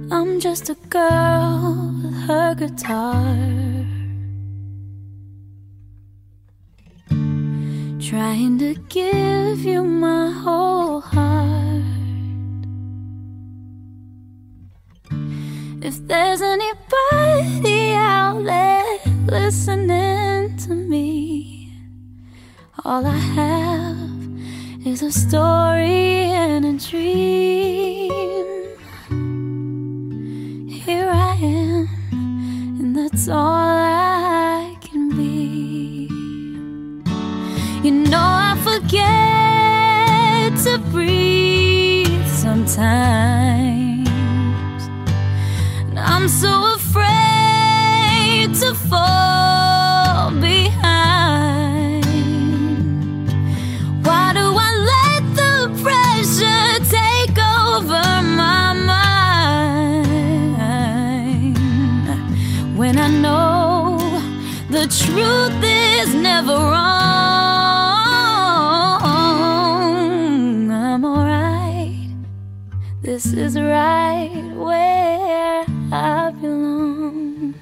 I'm just a girl with her guitar, trying to give you my whole heart. If there's anybody out there listening to me, all I have is a story and a dream. Here I am, and that's all I can be. You know I forget to breathe sometimes, and I'm so afraid to fall behind. Why do I let the pressure take over my mind, when I know the truth is never wrong? I'm alright, this is right where I belong.